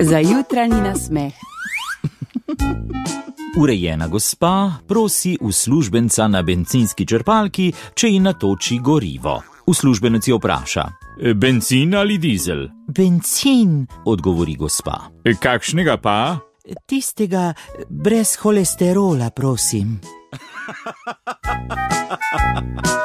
Za jutranji nasmeh. Urejena gospa prosi uslužbenca na bencinski črpalki, če ji natoči gorivo. Uslužbenec jo vpraša: "Bencin ali dizel?" Bencin, odgovori gospa. Kakšnega pa? tistega brez holesterola, prosim.